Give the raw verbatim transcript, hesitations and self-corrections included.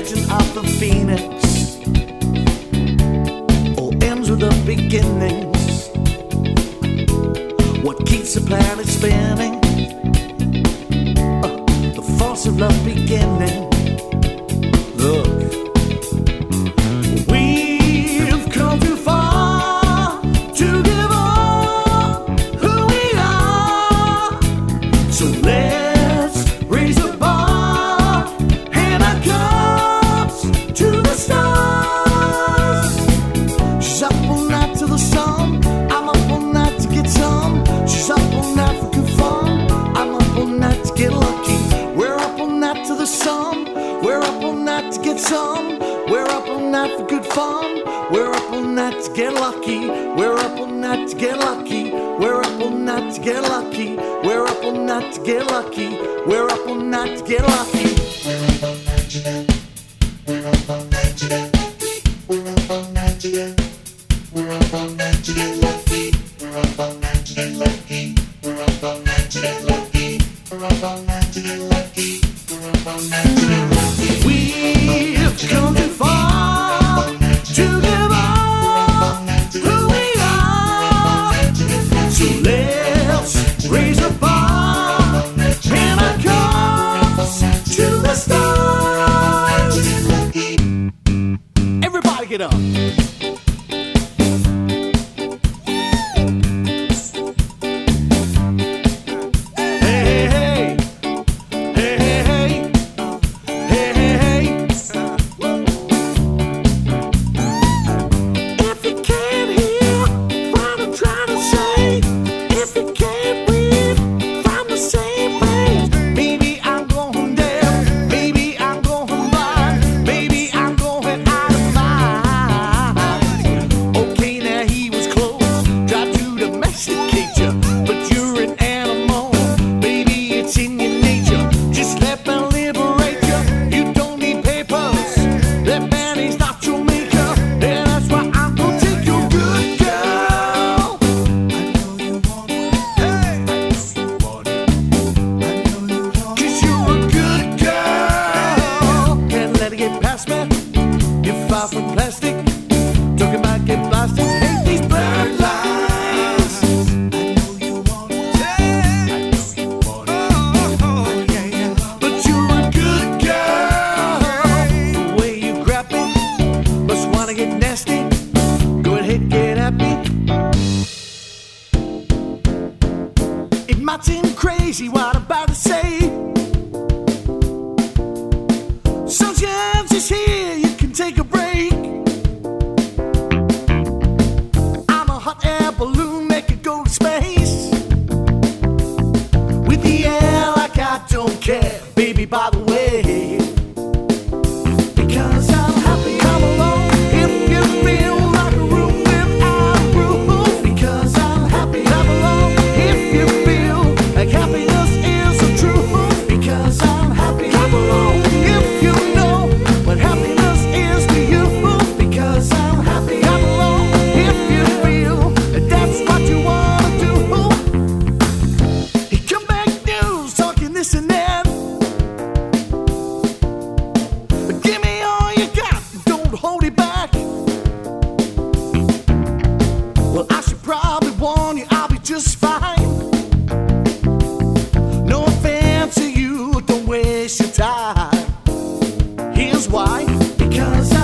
legend of the phoenix all ends with the beginnings. What keeps the planet spinning? Uh, the force of love beginning. Look, we've come too far to give up who we are. So let's raise the bar and our cups to the stars. She's up all night to the sun. I'm up all night to get some. She's up all night for good fun. I'm up all night to get lucky. We're up all night to the sun. We're up all night to get some. We're up all night for good fun. We're up all night to get lucky. We're up all night to get lucky. We're up all night to get lucky. We're up all night to get lucky. We're up all night to get lucky. We're up all night to get lucky. We're up all night to get lucky. We're up all night to get lucky. We're up all night to get lucky. We're up all night to get lucky. We're up all night to get lucky. We're up all night to get lucky. We've come too far to give up who we are. So let's raise the bar and our cups to the stars. Everybody get up. It might seem crazy what I'm about to say. Sunshine is here, you can take a break. I'm a hot air balloon, make it go to space. With the air like I don't care, baby, by the way. Because I'm happy I'm alone, if you feel like a room without a roof. Because I'm happy I'm alone, if you feel like happiness is the truth. Because I'm happy I'm alone, if you know what happiness is to you. Because I'm happy I'm alone, if you feel that that's what you wanna do. He come back news talking this and that. Give me all you got, don't hold it back. Well, I should probably warn you, I'll be just fine. No offense to you, don't waste your time. Here's why. Because